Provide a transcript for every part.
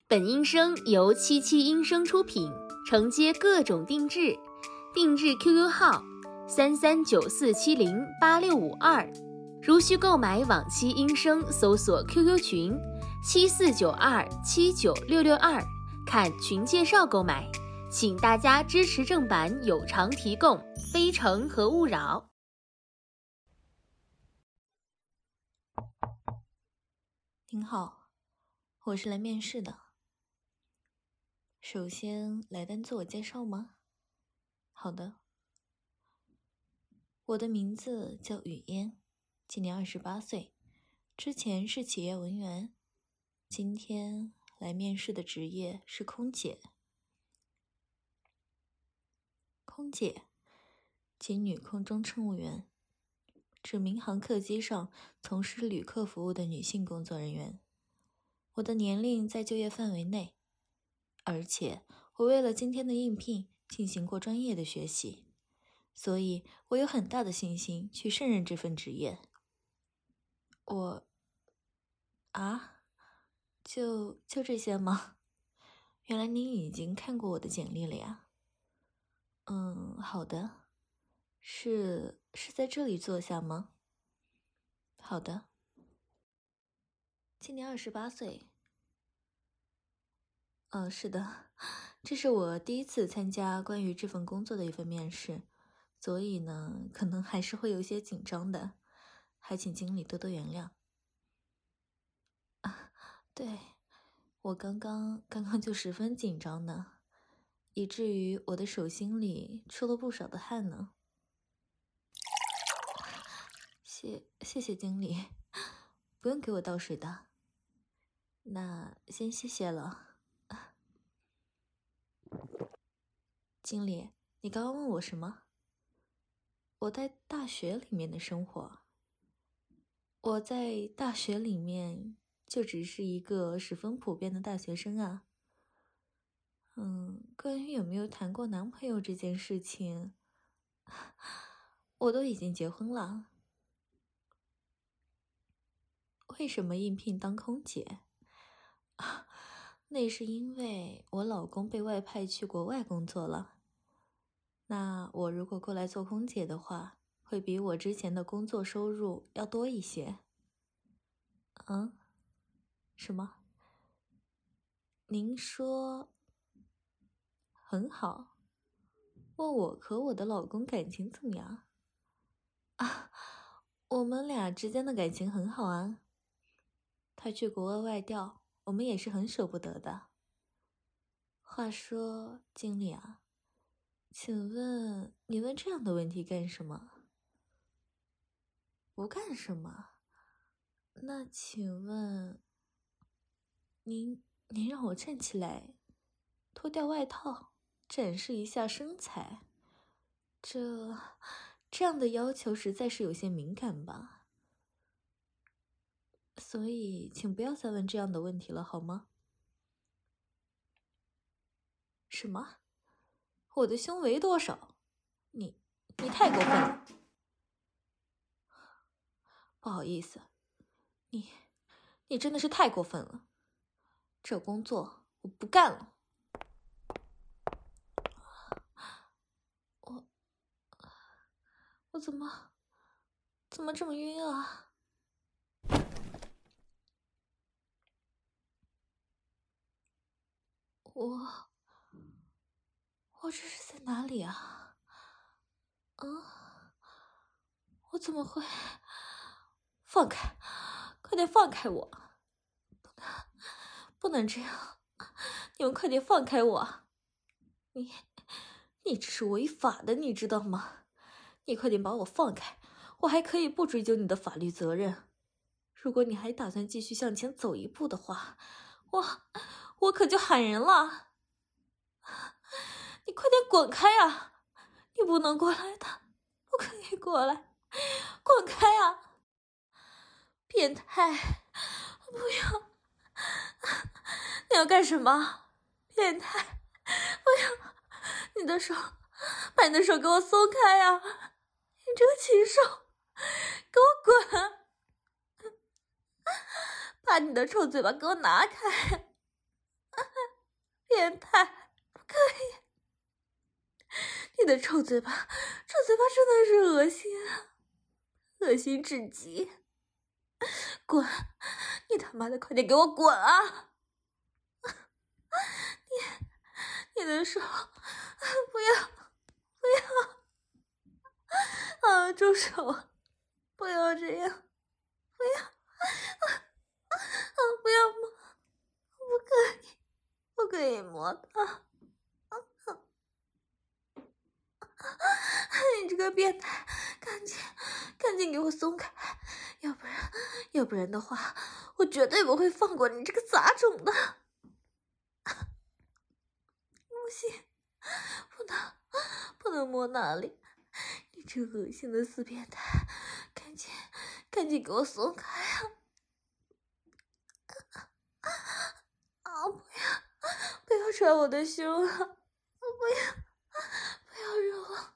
本音声由77音声出品，承接各种定制，定制 QQ 号3394708652，如需购买往期音声，搜索 QQ 群7492796662，看群介绍购买。请大家支持正版有偿提供，非诚和勿扰。 您好，我是来面试的。首先来单自我介绍吗？好的，我的名字叫雨嫣，今年28岁，之前是企业文员，今天来面试的职业是空姐。空姐，即女空中乘务员，指民航客机上从事旅客服务的女性工作人员。我的年龄在就业范围内，而且我为了今天的应聘进行过专业的学习，所以我有很大的信心去胜任这份职业。就这些吗？原来您已经看过我的简历了呀。好的，是在这里坐下吗？好的。今年28岁。是的，这是我第一次参加关于这份工作的一份面试，所以呢，可能还是会有些紧张的，还请经理多多原谅。对，我刚刚就十分紧张呢，以至于我的手心里出了不少的汗呢。谢谢经理，不用给我倒水的。那先谢谢了。经理，你刚刚问我什么？我在大学里面的生活。我在大学里面就只是一个十分普遍的大学生啊。关于有没有谈过男朋友这件事情，我都已经结婚了。为什么应聘当空姐？那是因为我老公被外派去国外工作了。那我如果过来做空姐的话，会比我之前的工作收入要多一些。什么？您说很好？问我和我的老公感情怎么样？我们俩之间的感情很好啊。他去国外外调，我们也是很舍不得的。话说，经理啊，请问你问这样的问题干什么？不干什么？那请问，您让我站起来，脱掉外套，展示一下身材，这样的要求实在是有些敏感吧？所以，请不要再问这样的问题了，好吗？什么？我的胸围多少？你太过分了！不好意思，你真的是太过分了。这工作我不干了。我怎么这么晕啊？我这是在哪里啊？我怎么会？放开！快点放开我！不能这样！你们快点放开我！你这是违法的，你知道吗？你快点把我放开，我还可以不追究你的法律责任。如果你还打算继续向前走一步的话，我可就喊人了。你快点滚开啊！你不能过来的，不可以过来，滚开啊！变态！不要！你要干什么？变态！不要！你的手，把你的手给我松开啊！你这个禽兽，给我滚！把你的臭嘴巴给我拿开！ 变态，不可以！你的臭嘴巴真的是恶心啊，恶心至极！滚！你他妈的快点给我滚啊！你的手，不要啊！住手！不要这样！不要！不要摸！不可以摸他！你这个变态，赶紧给我松开，要不然的话，我绝对不会放过你这个杂种的！不行，不能摸那里！你这恶心的死变态，赶紧给我松开啊！不要捶我的胸啊！不要惹我！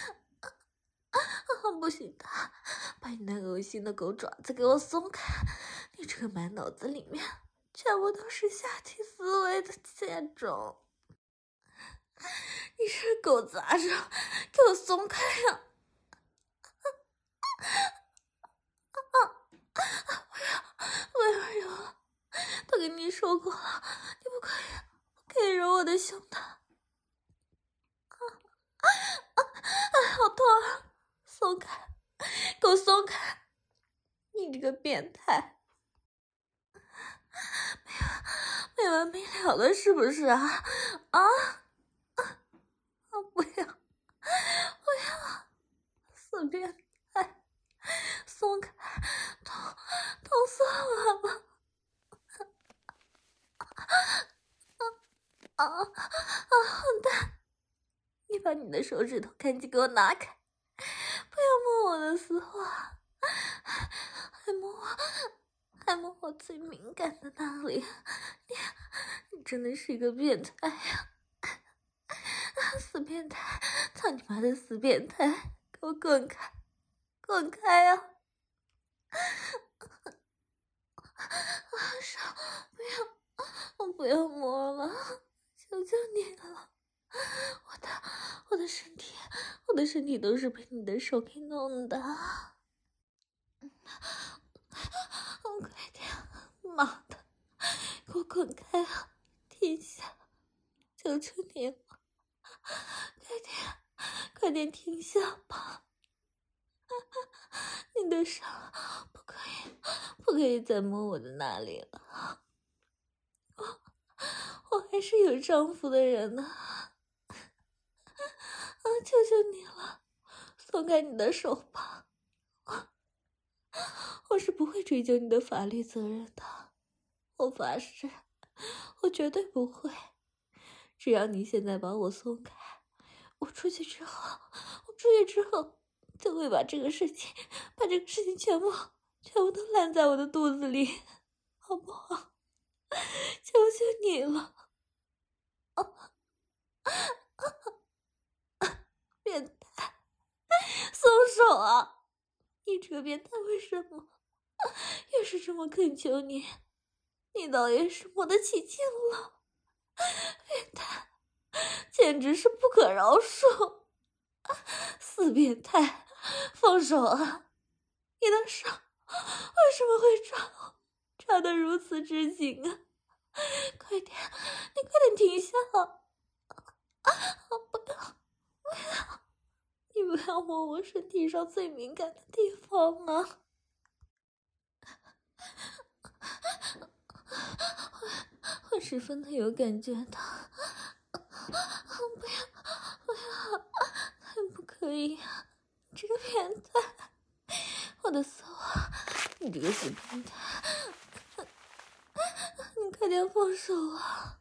不行的，把你那恶心的狗爪子给我松开！你这个满脑子里面全部都是下体思维的贱种！你是狗杂种，给我松开呀！不要惹我！都跟你说过了，你不可以揉我的胸的！好痛啊！松开，给我松开！你这个变态，没完没了了是不是啊？不要！死变态，松开！痛死我了！混蛋！你把你的手指头赶紧给我拿开！不要摸我的丝袜，还摸我最敏感的那里！你真的是一个变态呀！死变态！操你妈的死变态！给我滚开！滚开呀！手，不要摸了，求求你了！我的身体都是被你的手给弄的。快点！妈的，给我滚开啊！停下！求求你了！快点停下吧！你的手不可以再摸我的那里了。我还是有丈夫的人呢。求求你了，松开你的手吧！我是不会追究你的法律责任的，我发誓，我绝对不会。只要你现在把我松开，我出去之后就会把这个事情全部都烂在我的肚子里，好不好？求求你了！变态，松手啊！你这个变态，为什么越是这么恳求你，你倒也是摸得起劲了？变态，简直是不可饶恕！死变态，放手啊！你的手为什么会抓得如此之紧啊？快点，你快点停下！不要！你不要摸我身体上最敏感的地方啊！我十分的有感觉的。不要！不可以啊！你这个变态！我的丝袜，你这个死变态！你快点放手啊！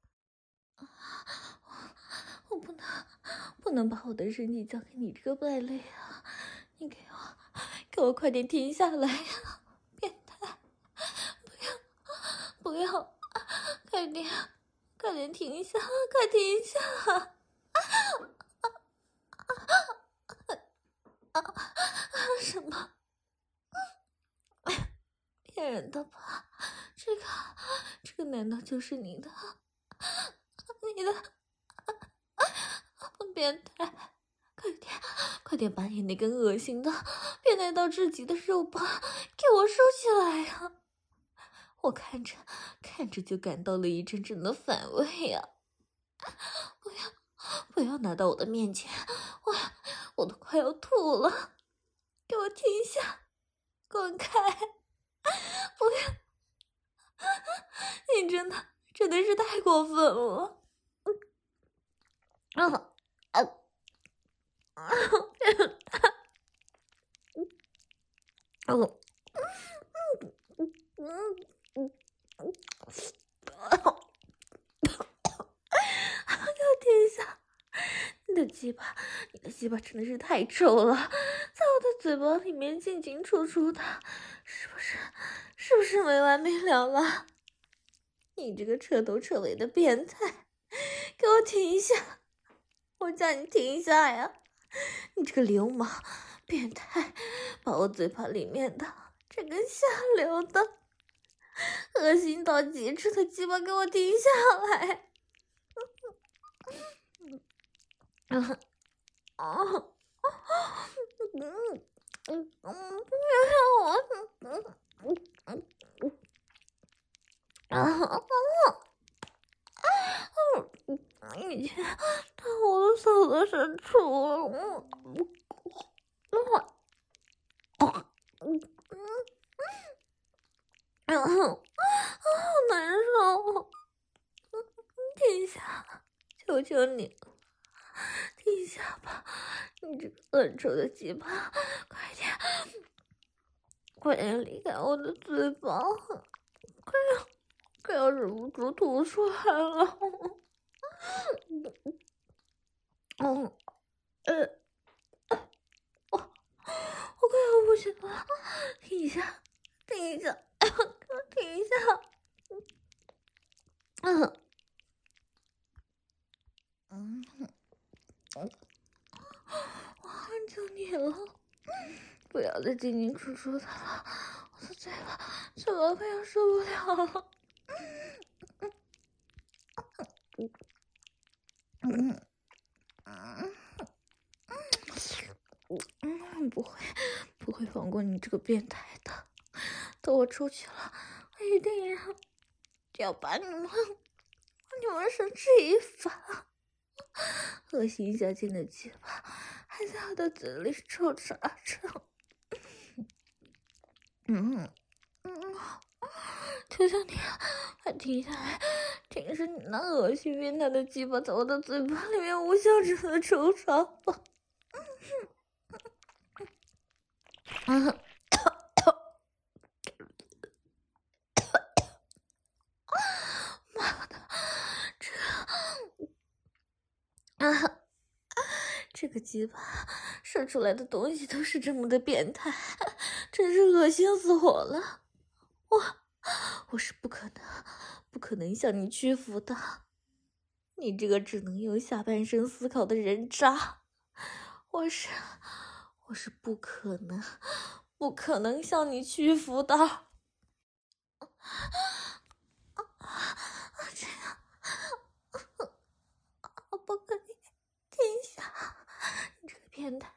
我不能把我的身体交给你这个败类啊！你给我快点停下来呀！变态！不要！快点停下！快停下！什么？骗人的吧？这个难道就是你的？ 你的变态！快点把你那根恶心的、变态到至极的肉棒给我收起来呀！我看着就感到了一阵阵的反胃呀！不要拿到我的面前，我都快要吐了！给我停下，滚开！不要！你真的是太过分了！给我停下！你的鸡巴真的是太臭了，在我的嘴巴里面进进出出的，是不是没完没了了？你这个彻头彻尾的变态，给我停下！我叫你停下呀！你这个流氓变态，把我嘴巴里面的这根下流的恶心到极致的鸡巴给我停下来！已经到我的手的深处了，好难受！停下，求求你了，停下吧！你这个恶臭的鸡巴，快点离开我的嘴巴！快要忍不住吐出来了！我快要不行了！停一下！给我停一下！我喊求你了，不要再进进出出的了，我的嘴巴快要受不了了。不会放过你这个变态的。等我出去了，我一定要把你们绳之以法。恶心下贱的鸡巴还在我的嘴里抽插着。求求你，快停下来！停止你那恶心变态的鸡巴在我的嘴巴里面无休止的抽插吧！妈的，这个鸡巴射出来的东西都是这么的变态，真是恶心死我了！我是不可能向你屈服的，你这个只能用下半身思考的人渣！我是不可能向你屈服的！这样，我不可以停下！你这个变态！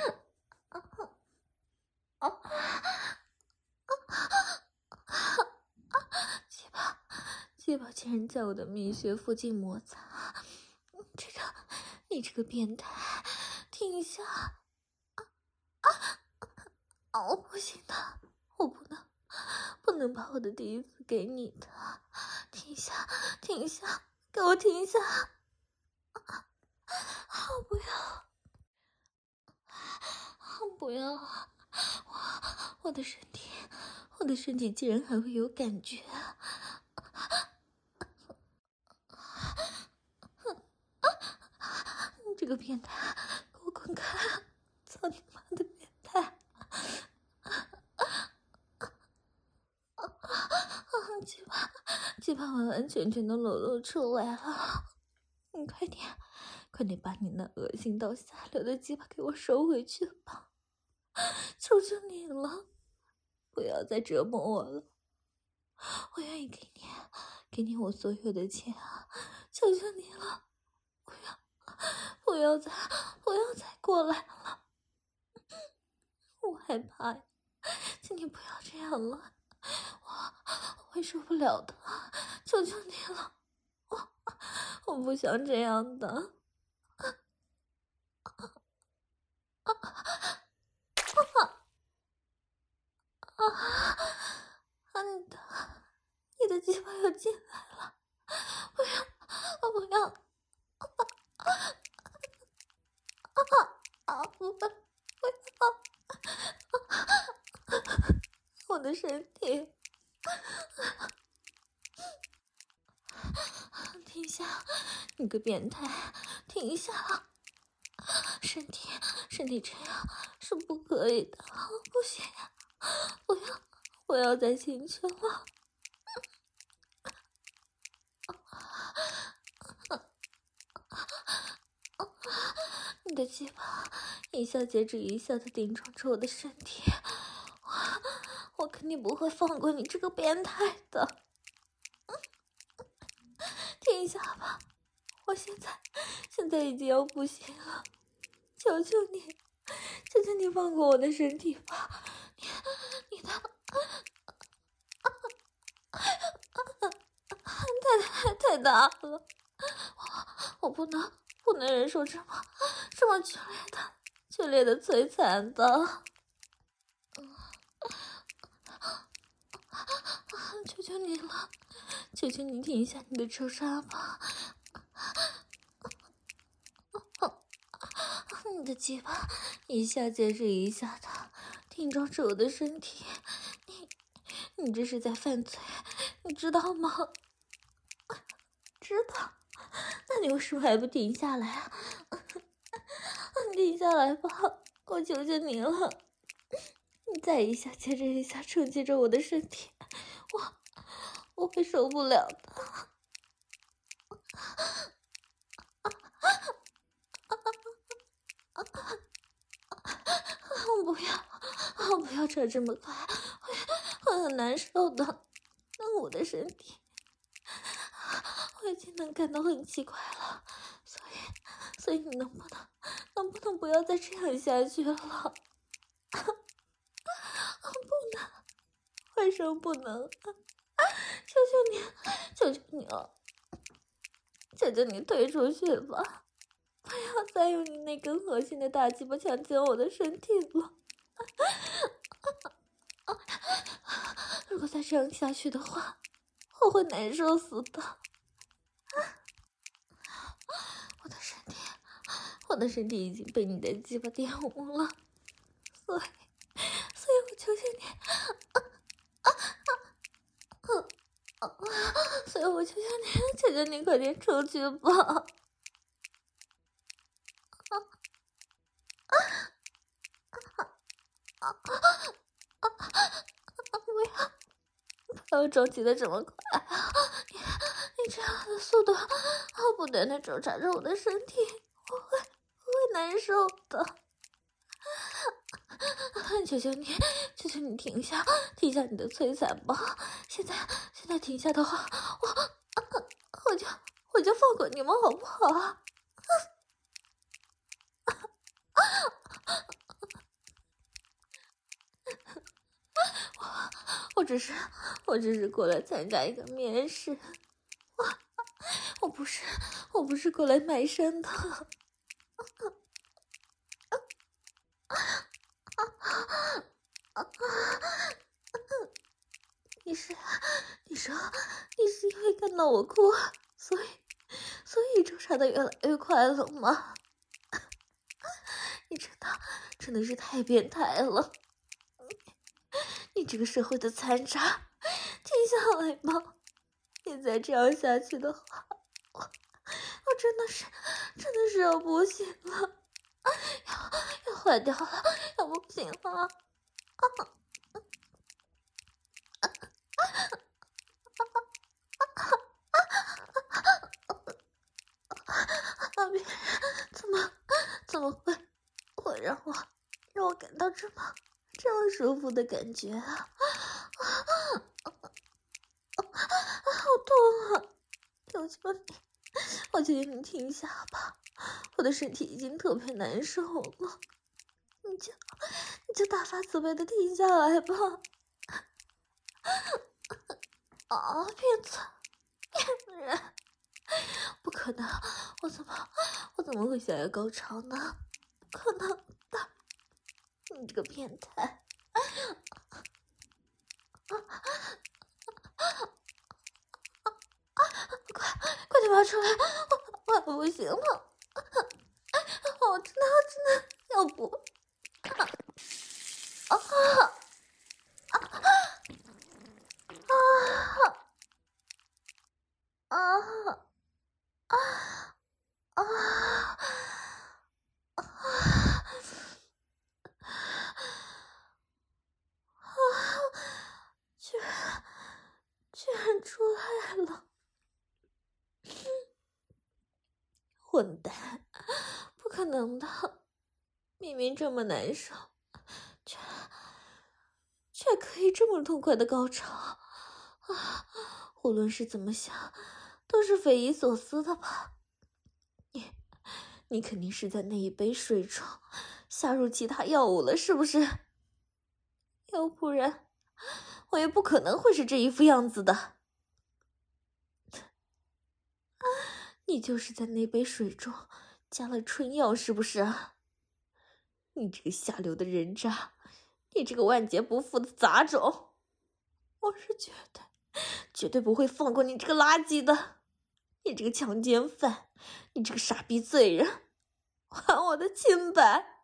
鸡巴竟然在我的蜜穴附近摩擦！你这个变态！停下！我不行的，我不能把我的第一次给你的！停下！给我停下！不要！我的身体竟然还会有感觉！你这个变态，给我滚开！操你妈的变态！鸡巴完完全全的裸露出来了！你快点把你那恶心到下流的鸡巴给我收回去吧！求求你了，不要再折磨我了！我愿意给你我所有的钱啊！ 求求你了，不要再过来了，我害怕呀，请你不要这样了，我会受不了的，求求你了，我不想这样的。你的鸡巴要进来了，不要，我不要，不要，我的身体，停下，你个变态，停一下啊！身体这样是不可以的，不行，不要再进去了。你的鸡巴一下接着一下的顶撞着我的身体，我肯定不会放过你这个变态的。停一下吧，我现在已经要不行了，求求你放过我的身体吧，你的太大了，我不能忍受这么剧烈的摧残的。求求你了，求求你停一下你的抽插吧。你的鸡巴一下接着一下的顶撞着我的身体，你这是在犯罪，你知道吗？知道，那你为什么还不停下来啊？你停下来吧，我求求你了，你再一下接着一下冲击着我的身体，我会受不了的。不要扯这么快，会很难受的。那我的身体，我已经能感到很奇怪了，所以你能不能不要再这样下去了？不能，为什么不能？求求你了，求求你退出去吧，不要再用你那根恶心的大鸡巴强奸我的身体了。如果再这样下去的话，我会难受死的。我的身体已经被你的鸡巴玷污了，所以我求求你，所以我求求你快点出去吧。不要着急的这么快，你这样的速度，不断的抽插着我的身体，我会难受的。求求你停下你的摧残吧！现在停下的话，我就放过你们好不好？我只是过来参加一个面试，我不是过来卖身的。你是因为看到我哭，所以抽插的越来越快了吗？你真的是太变态了！你这个社会的残渣，停下来吧！你再这样下去的话，我真的是要不行了，要坏掉了，要不行了！别人怎么会让我感到这么舒服的感觉啊？好痛啊！求求你我求求你停下吧，我的身体已经特别难受了，你就大发慈悲的停下来吧。啊，骗子，骗人！不可能，我怎么会想要高潮呢？不可能的，你这个变态！快点拔出来！我不行了，我真的要不居然出来了！混蛋，不可能的，明明这么难受，却可以这么痛快的高潮啊！无论是怎么想，都是匪夷所思的吧？你肯定是在那一杯水中下入其他药物了，是不是？要不然我也不可能会是这一副样子的。你就是在那杯水中加了春药，是不是啊？你这个下流的人渣，你这个万劫不复的杂种，我是绝对不会放过你这个垃圾的！你这个强奸犯，你这个傻逼罪人，还我的清白！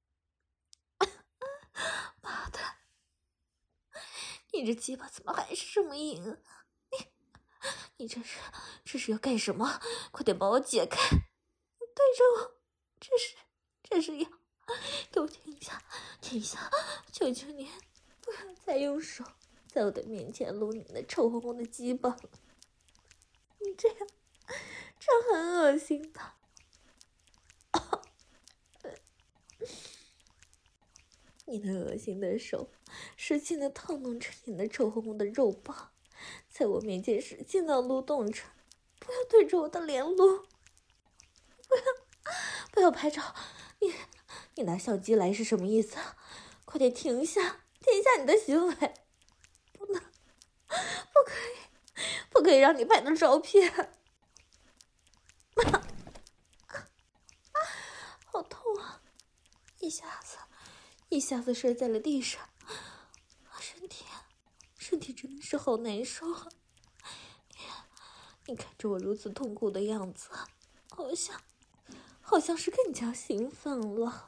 妈的，你这鸡巴怎么还是这么硬啊？你这是要干什么？快点把我解开！你对着我，这是要给我停下，求求你，不要再用手在我的面前撸你那臭烘烘的鸡巴了，你这样很恶心的。你那恶心的手使劲的套弄着你那臭烘烘的肉棒，在我面前使劲的撸动着，不要对着我的脸撸，不要拍照，你拿相机来是什么意思啊？快点停下你的行为，不可以让你拍的照片。好痛啊！一下子摔在了地上，身体真的是好难受啊！你看着我如此痛苦的样子，好像是更加兴奋了。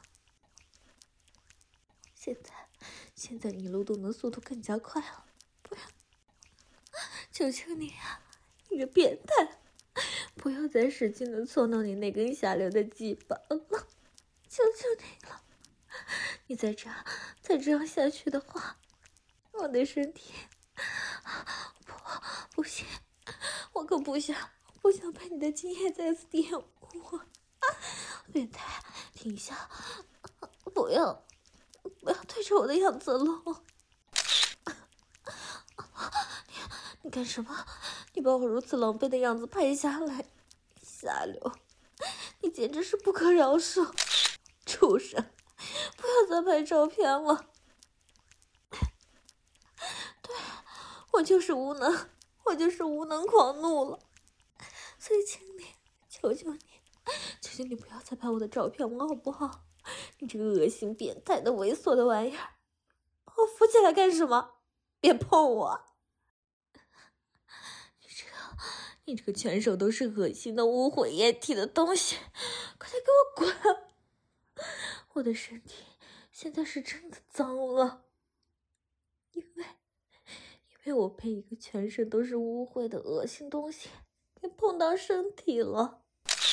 现在你撸动的速度更加快了，不要！求求你啊，你个变态，不要再使劲的搓弄你那根下流的鸡巴了，求求你了！你再这样下去的话，我的身体不行，我可不想被你的精液再次玷污。变态，停下！不要对着我的样子撸！你干什么？你把我如此狼狈的样子拍下来，下流！你简直是不可饶恕！畜生，不要再拍照片了！对，我就是无能狂怒了，所以请你，求求你不要再拍我的照片了，好不好？你这个恶心变态的猥琐的玩意儿，我扶起来干什么？别碰我！你这个全手都是恶心的污秽液体的东西，快点给我滚！我的身体现在是真的脏了，因为我被一个全身都是污秽的恶心东西给碰到身体了。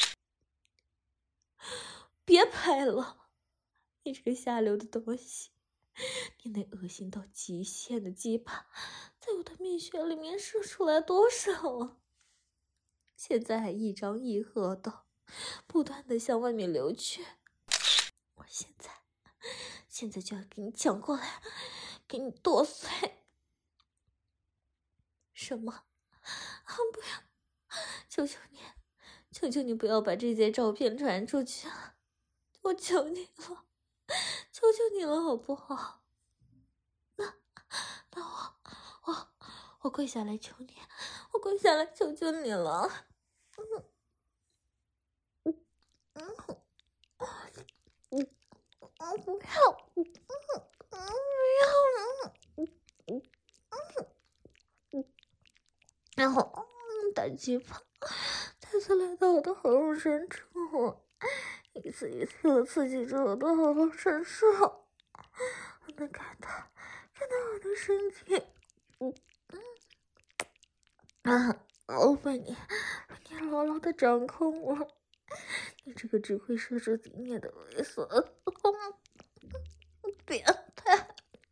别拍了，你这个下流的东西！你那恶心到极限的鸡巴，在我的蜜穴里面射出来多少啊！现在还一张一合的，不断的向外面流去。我现在就要给你抢过来，给你剁碎！什么？不要！求求你， 求求你不要把这些照片传出去，我求你了，求求你了，好不好？那我跪下来求你，我跪下来求求你了。不要，然后大鸡巴再次来到我的喉咙深处，一次一次的刺激着我的喉咙深处，我能看到我的身体，我被你牢牢的掌控我，你这个只会射出地面的猥琐变态。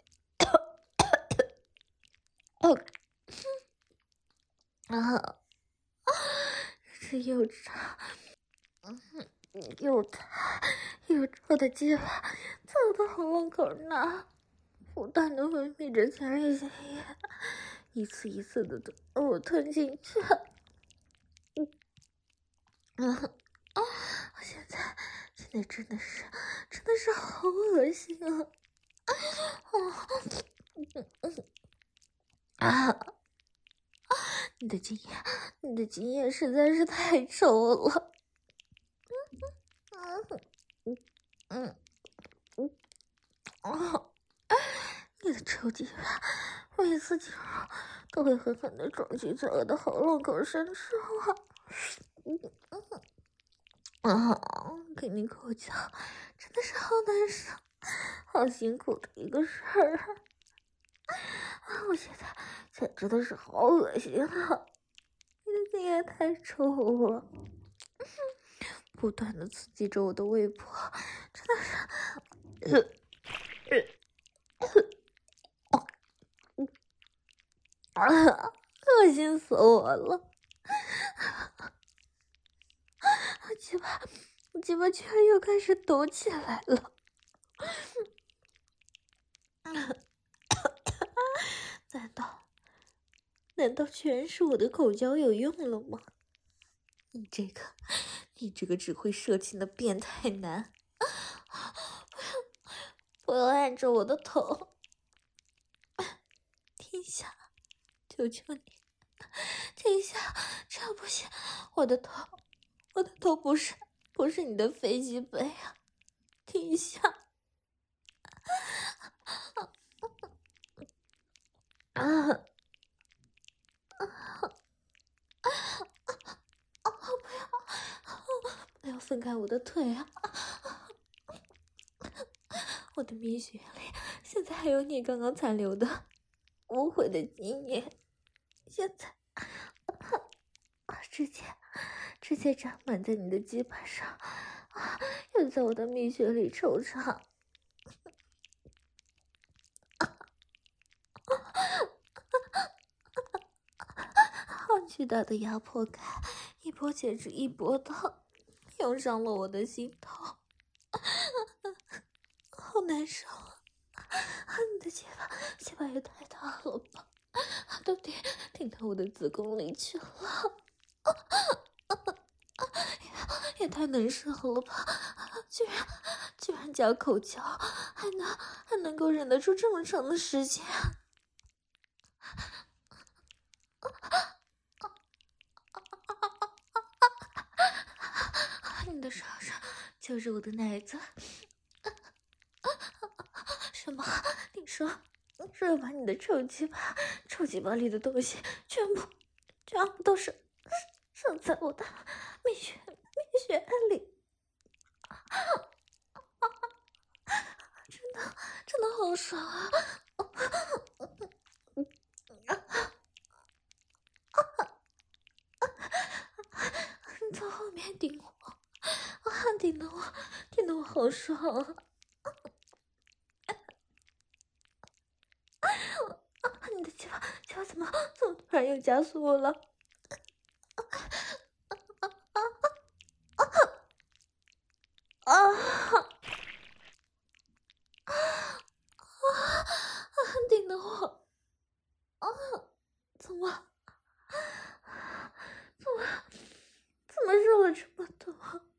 这又长又大又皱的鸡巴在我的喉咙口那不断的分泌着强烈血液，一次一次的我吞进去。我现在真的是好恶心啊！你的精液实在是太臭了。你的臭鸡巴每次进入都会狠狠的撞击在我的喉咙口深处给你口交真的是好难受，好辛苦的一个事儿我现在真的是好恶心啊！你的精液太臭了，不断的刺激着我的胃部，真的是恶心死我了！鸡巴居然又开始抖起来了。难道全是我的口交有用了吗？你这个只会射精的变态男！不要按着我的头，停下，求求你，停下！这样不行，我的头不是你的飞机杯啊！停下！不要分开我的腿啊！我的蜜穴里现在还有你刚刚残留的污秽的精液，现在直接长满在你的鸡巴上又在我的蜜穴里抽插。好巨大的压迫感，一波接着一波的涌上了我的心头，好难受啊！你的鸡巴也太大了吧，都顶到我的子宫里去了，也太难受了吧！居然加口交，还能够忍得出这么长的时间。你的手上就是我的奶子。什么？你说要把你的臭鸡巴里的东西全部都是射在我的蜜穴里？真的好爽啊！你从后面顶我，顶得我好爽啊！你的鸡巴怎么突然又加速了？顶得我怎么射了了这么多，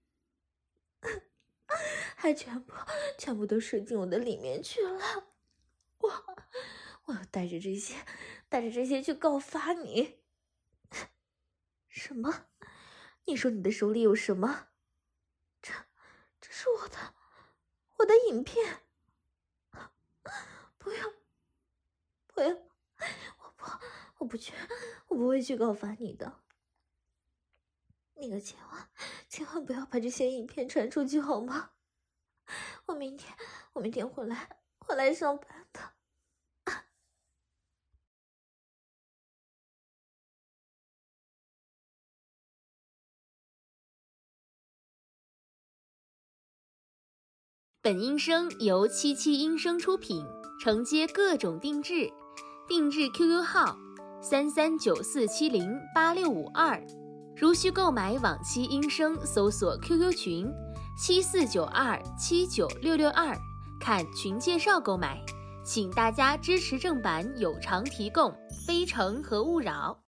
还全部都射进我的里面去了。我要带着这些去告发你。什么？你说你的手里有什么？这是我的影片。不要，我不会去告发你的。那个千万不要把这些影片传出去好吗？我明天会来上班的。 本音声由77音声出品，承接各种定制，定制 QQ 号3394708652。如需购买往期音声，搜索 QQ 群7492796662，看群介绍购买。请大家支持正版有偿提供，非诚和勿扰。